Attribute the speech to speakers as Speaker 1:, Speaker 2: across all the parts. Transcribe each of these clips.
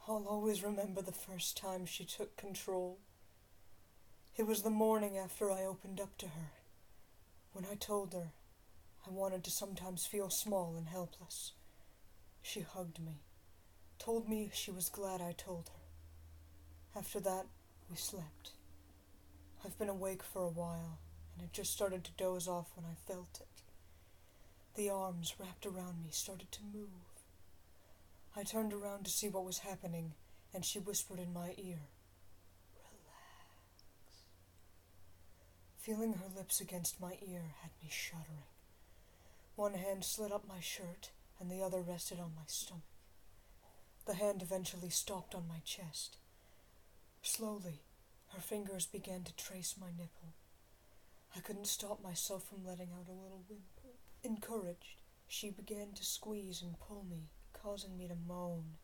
Speaker 1: I'll always remember the first time she took control. It was the morning after I opened up to her, when I told her I wanted to sometimes feel small and helpless. She hugged me, told me she was glad I told her. After that, we slept. I've been awake for a while, and had just started to doze off when I felt it. The arms wrapped around me started to move. I turned around to see what was happening, and she whispered in my ear, "Relax." Feeling her lips against my ear had me shuddering. One hand slid up my shirt, and the other rested on my stomach. The hand eventually stopped on my chest. Slowly, her fingers began to trace my nipple. I couldn't stop myself from letting out a little whimper. Encouraged, she began to squeeze and pull me, causing me to moan.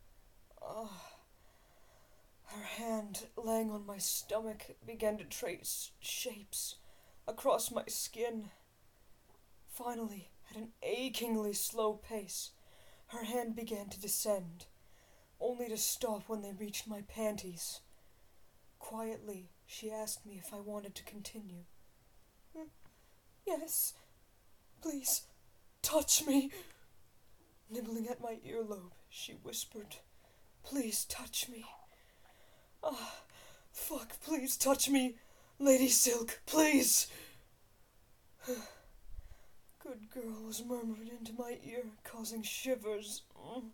Speaker 1: Her hand, laying on my stomach, began to trace shapes across my skin. Finally, at an achingly slow pace, her hand began to descend, only to stop when they reached my panties. Quietly, she asked me if I wanted to continue. "Yes, please, touch me." Nibbling at my earlobe, she whispered, "Please touch me." Fuck, please touch me. Lady Silk, please. "Good girl," was murmured into my ear, causing shivers.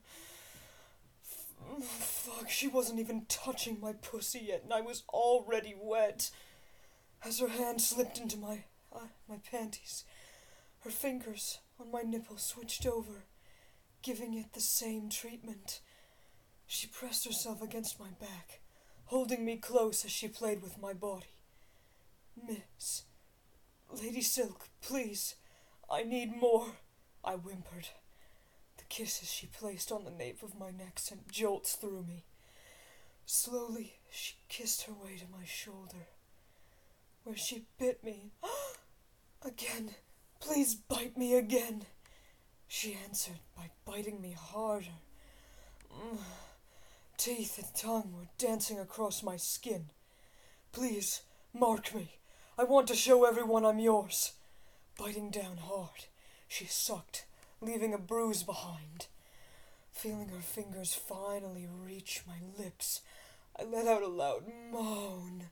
Speaker 1: Fuck, she wasn't even touching my pussy yet, and I was already wet. As her hand slipped into my panties, her fingers on my nipple switched over, giving it the same treatment. She pressed herself against my back, holding me close as she played with my body. "Miss, Lady Silk, please, I need more," I whimpered. The kisses she placed on the nape of my neck sent jolts through me. Slowly, she kissed her way to my shoulder, where she bit me. "Again, please bite me again," she answered by biting me harder. Teeth and tongue were dancing across my skin. "Please, mark me. I want to show everyone I'm yours." Biting down hard, she sucked, leaving a bruise behind. Feeling her fingers finally reach my lips, I let out a loud moan.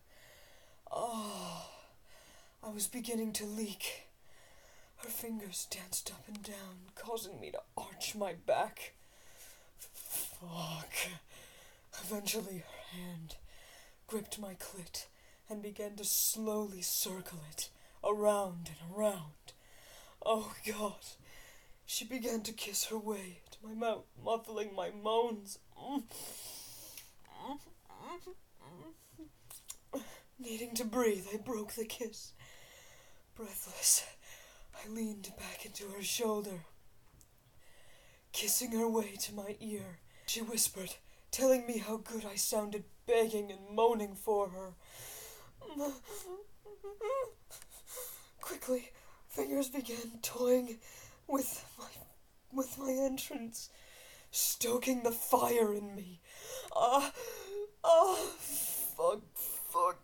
Speaker 1: I was beginning to leak. Her fingers danced up and down, causing me to arch my back. Fuck. Eventually, her hand gripped my clit and began to slowly circle it, around and around. Oh God. She began to kiss her way to my mouth, muffling my moans. Needing to breathe, I broke the kiss. Breathless, I leaned back into her shoulder. Kissing her way to my ear, she whispered, telling me how good I sounded, begging and moaning for her. Quickly, fingers began toying with my entrance, stoking the fire in me. Fuck.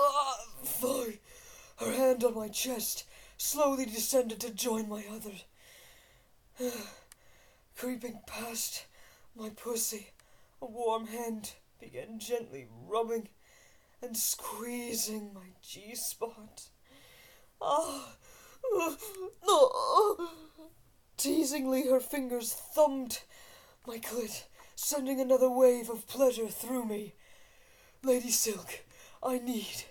Speaker 1: Her hand on my chest slowly descended to join my other. Creeping past my pussy, a warm hand began gently rubbing and squeezing my G-spot. Teasingly, her fingers thumbed my clit, sending another wave of pleasure through me. Lady Silk, I need...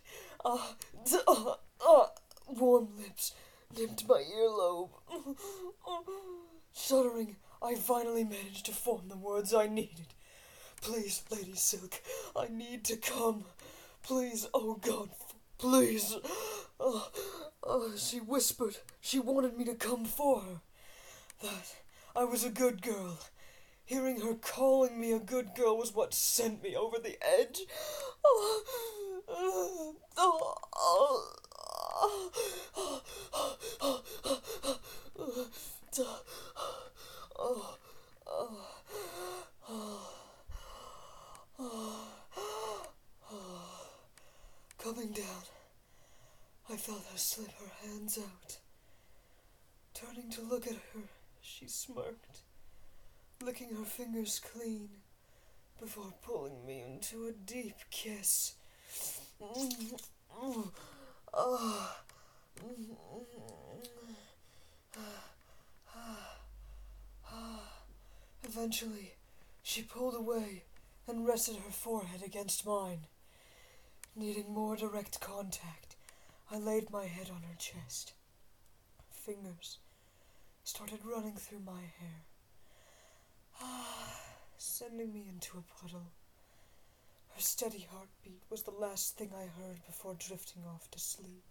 Speaker 1: Warm lips nipped my earlobe. Shuddering, I finally managed to form the words I needed. Please, Lady Silk, I need to come. Please, oh God, please. She whispered she wanted me to come for her. That I was a good girl. Hearing her calling me a good girl was what sent me over the edge. Kneeling down, I felt her slip her hands out. Turning to look at her, she smirked, licking her fingers clean before pulling me into a deep kiss. Eventually, she pulled away and rested her forehead against mine. Needing more direct contact, I laid my head on her chest. Her fingers started running through my hair, sending me into a puddle. Her steady heartbeat was the last thing I heard before drifting off to sleep.